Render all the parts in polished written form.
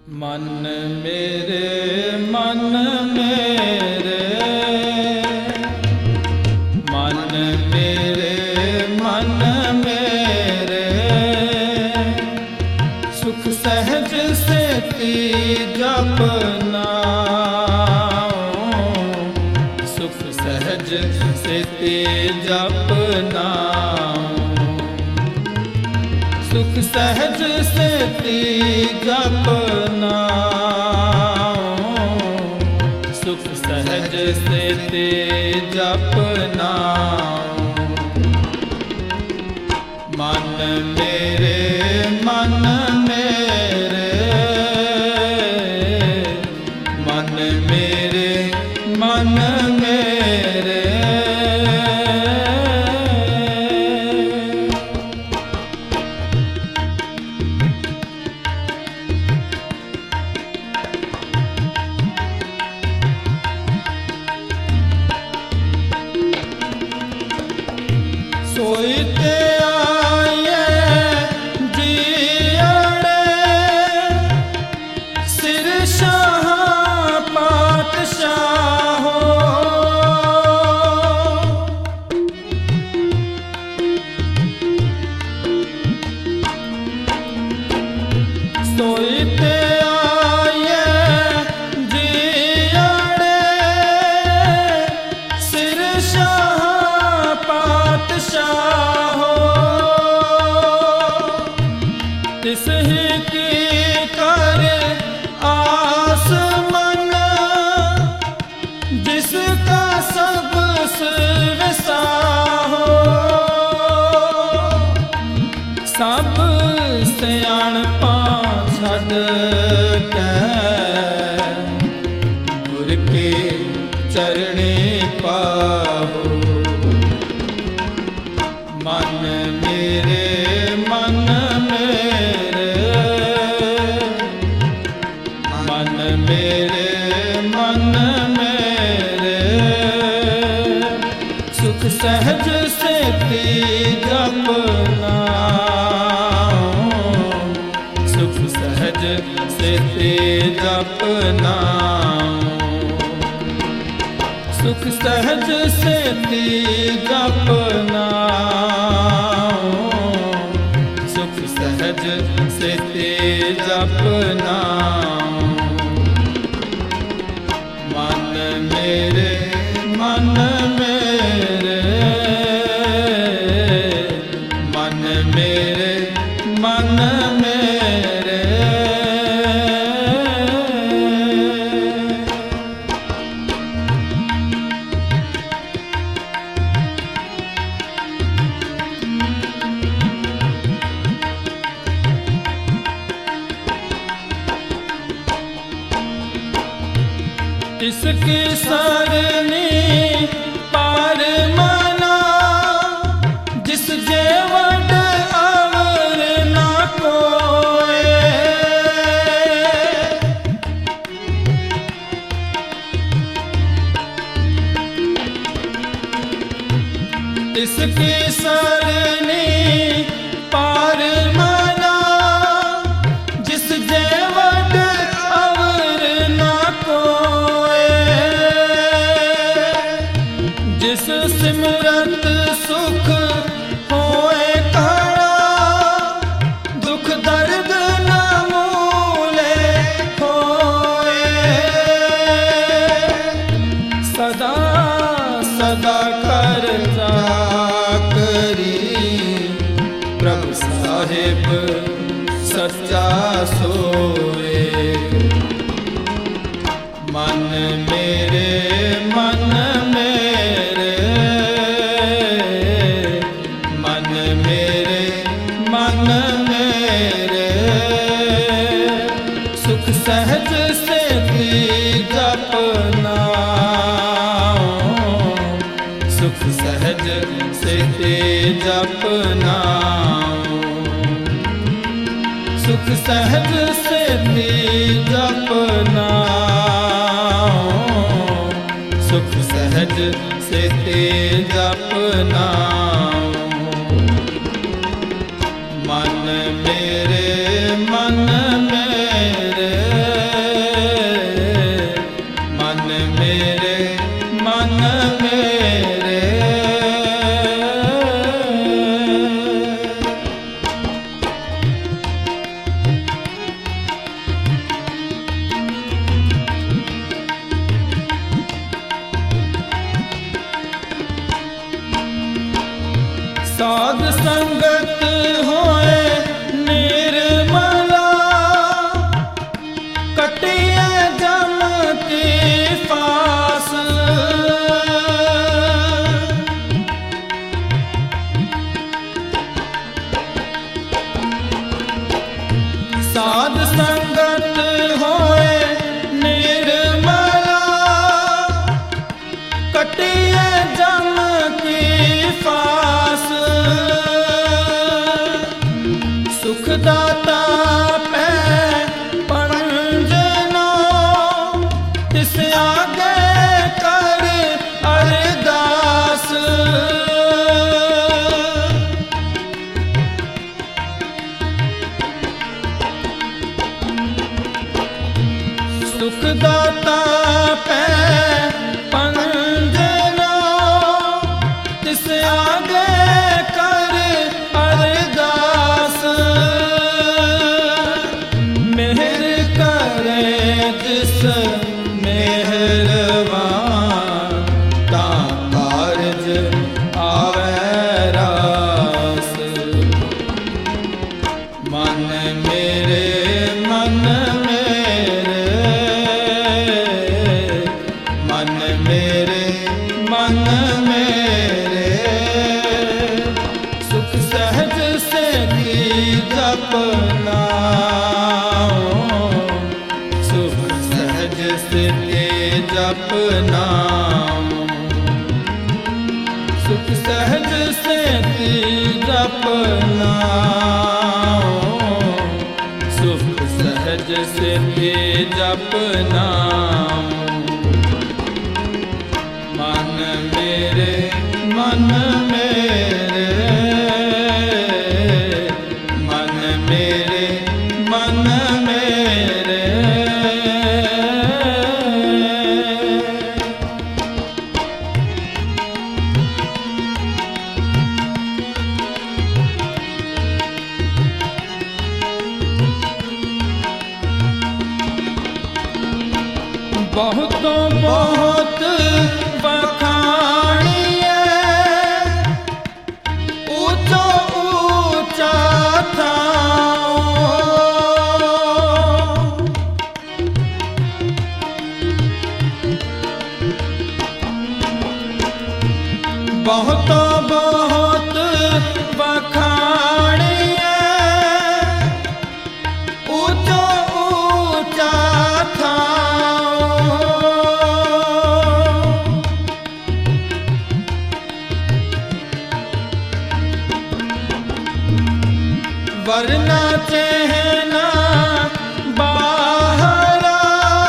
मन मेरे मन मेरे मन मेरे मन मेरे सुख सहज से जपना सुख सहज से जपना सुख सहज से जपना सुख सहज से जपना मन मेरे मन मेरे मन मेरे मन मेरे सोईते आए जियड़े सिर शाह पातशाह सोईते आए जियड़े सिर शाह पातशाह तिस ही की कर आस मन जिसका सब विसा हो सब सियाणपा छड़ के गुर के चरणे पाहो मन मेरे मन मेरे मन मेरे मन मेरे सुख सहज से जपना सुख सहज से जपना सुख सहज से जपना सुख सहज से जपना मन मेरे मन मेरे मन मेरे मन मेरे इसकी सरनी पार माना जिस जेवट अवर ना कोए इसकी सरनी पार माना जिस जेवट अवर ना जिस सिमरत सुख होए खड़ा दुख दर्द न मूले होए सदा सदा करता करी प्रभु साहिब सच्चा सोए मन मेरे मन मेरे मन मेरे मन मेरे सुख सहज से जपना सुख सहज से जपना सुख सहज से जपना सुख सहज से जपना मन मेरे मन मेरे संगत होए निर्मला, कटिए जम के फास। साध संगत होए निर्मला, कटिए जम की फास। सुखदाता पै पंजना, तिस आगे कर अरदास। सुखदाता पै पंजना, तिस आगे कर अरदास। मेहर करे जिस मेहरबान, ता कारज आवे रास। मन मेरे मन मेरे, सुख सहज से जपना। सुख सहज से जपना, सुख सहज से जपना। सुख सहज से जपना। मन मेरे मन मेरे, मन मेरे मन मेरे। बहुतों बहुत बखानिए, ऊंचा ऊंचा था। बहुतों बहुत बखानिए, ऊंचा ऊंचा था। वरना चहना बाहरा,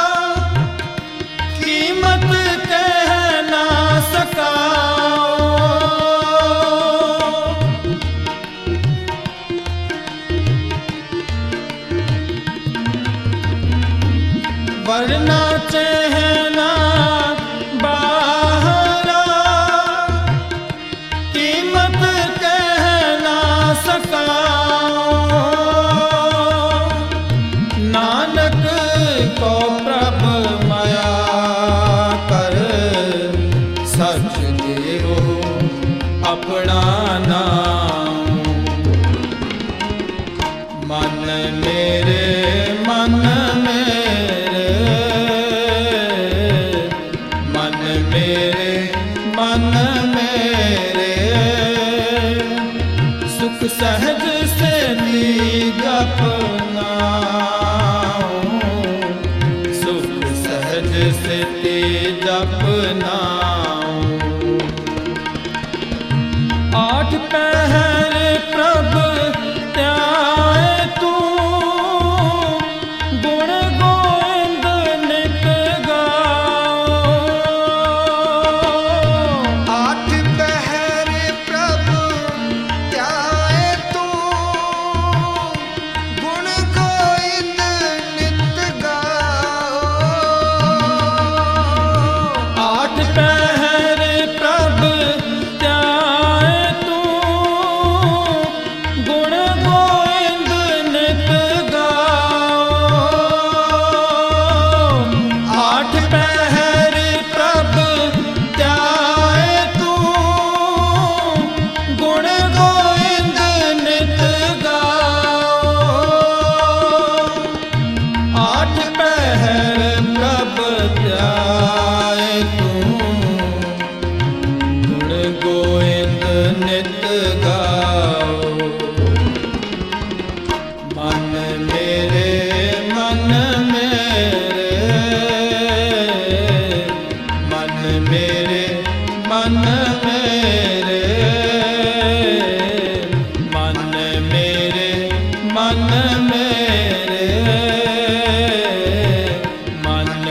कीमत कह ना सकाओ। वरना चहना बाहरा, कीमत कह ना सकाओ। नानक को प्रभ माया कर, सच देहो अपना नाम। मन मेरे मन मेरे, मन मेरे मन मेरे। सुख सहज से जपना, सुख सहज से जपना। आठ पहर प्रभ त्याए तू, गुण गोविंद नित गाओ। आठ पहर प्रभ त्याए तू, गुण गोविंद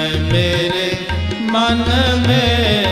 मेरे मन में